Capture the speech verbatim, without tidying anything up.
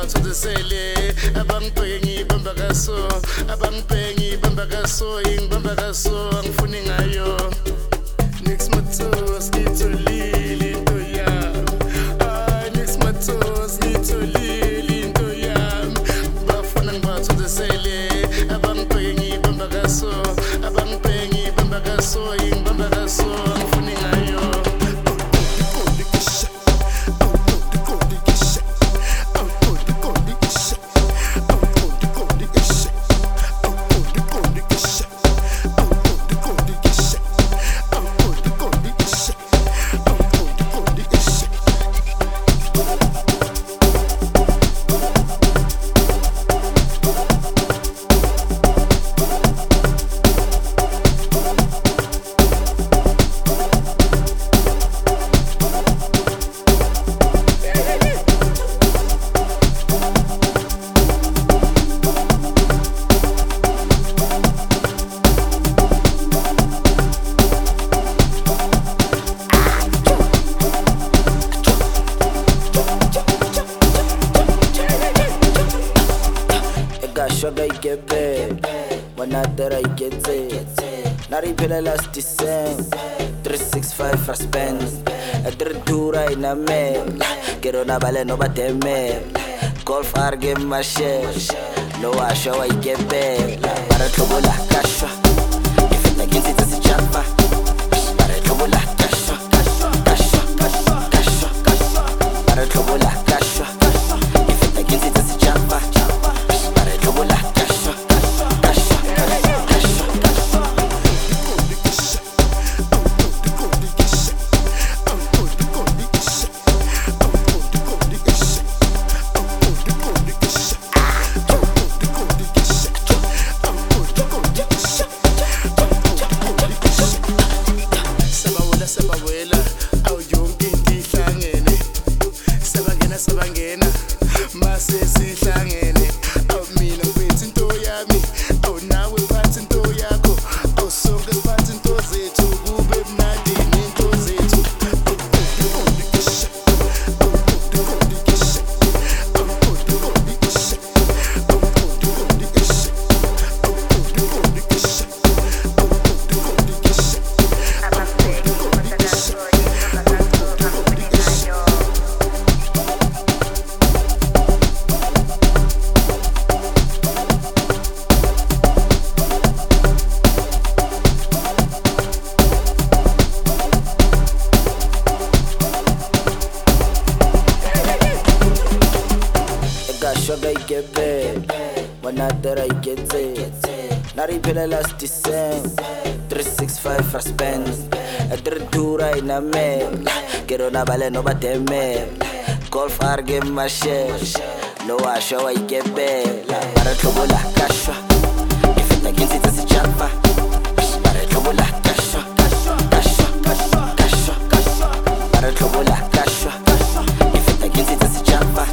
batho desele abangibhengi bamba kaso abangibhengi bamba kaso ingibamba kaso angifuni ngayo Nix matos ngitholile into yami ah Nix matos ngitholile into yami bafuna ngibatho desele abangibhengi bamba kaso abangibhengi bamba kaso ingibamba kaso angifuni ngayo Sugar I get bad, when I did I get it. Not even last December, three six five for spend. I did two right na me, get on a ballet no but me. Golf R game my share, no I show I get bad. Para trouble la cash, if it against it as a jumper. Para trouble la cash, cash, cash, cash, para trouble la cash, if it against it as a jumper. Sabawela awu yonke into ihlangene sabangena sabangena mase sihlangene awu mina ngiphethe into yami awu nawe phatha into yakho awu sonke siphathe into zethu kube mnandi into zethu Sugar I get bad, when I did I get it. Not even last December, three six five for spend. I did two right na me, get on a ballet no but me. Golf R game my share, no I show I get bad. Para trouble la cash, if it against it as a jumper. Para trouble la cash, cash, cash, cash, para trouble la cash, if it against it as a jumper.